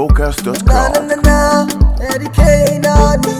SixtyVocals.com. Eddie K, Nani.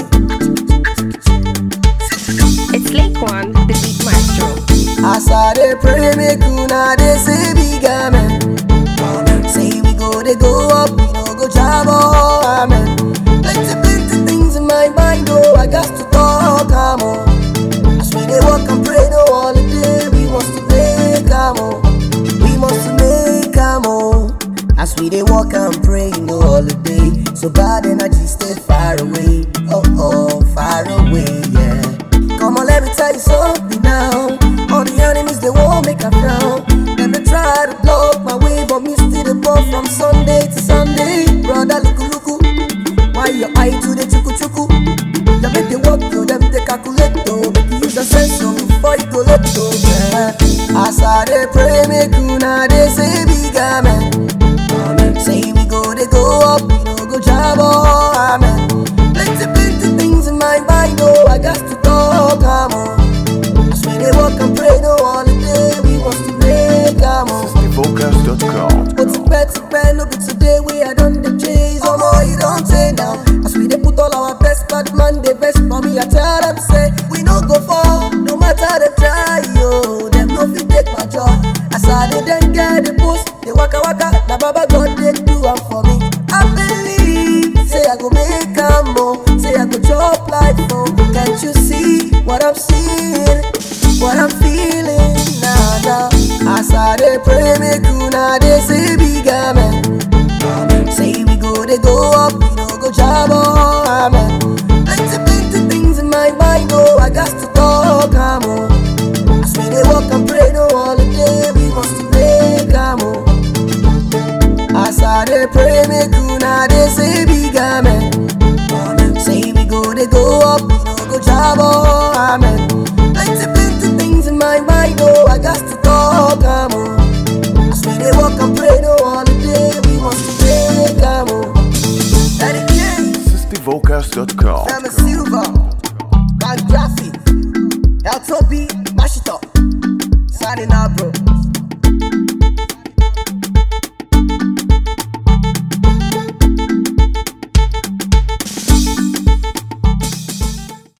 It's Lake One, the beat maestro. As I dey pray, make una dey say big amen. Say we go up, we no go jam, oh, amen. Plenty things in my mind, oh, I got to talk, come on. As we dey walk and pray, no holiday, we must make am, oh. We must make am, oh. As we dey walk and pray, no holiday. So bad energy stay far away, oh, far away, yeah. Come on, let me tell you something now. All the enemies, they won't make a frown. Then they try to block my way, but me still the ball from Sunday to Sunday. Brother, luku, why your eye to the chuku? You make the work, you them they calculate, though. Make you use the sense before you go let go, yeah. As I dey pray, make una dey say big amen. Say we go up, we no go jam, oh, amen. Plenty things in my mind, oh, I got to talk, come on. As we dey walk and pray, no holiday, we must make am, oh. SixtyVocals.com. But tipẹ́, no be today we are done the chase, oh no, you don't say now. As we dey put all our best, bad man, they best for me, I tell them, say, we no go fall, no matter they try, oh, them no fit take my job. As I dey then get the post, they waka, na Baba God they do am for me. I believe, say I go make am, oh, say I go chop life, oh. Can't you see what I'm seeing, what I'm feeling, nah. As I dey pray, make una dey say big amen. Say we go up, we no go jam, oh, amen. Plenty things in my mind, oh, I got to talk, am, oh. As we dey walk and pray, no holiday, we must make am, oh. As I dey pray, make una dey say big amen. Say we go up, we no go jam, oh, amen. Plenty things in my mind, oh, I got to talk, am, oh. As we dey walk and pray, no holiday, we must make am, oh. Eddie K, SixtyVocals.com. Femi Silva, Bank Graphic, El Toby, mash it up. Signing out, bro.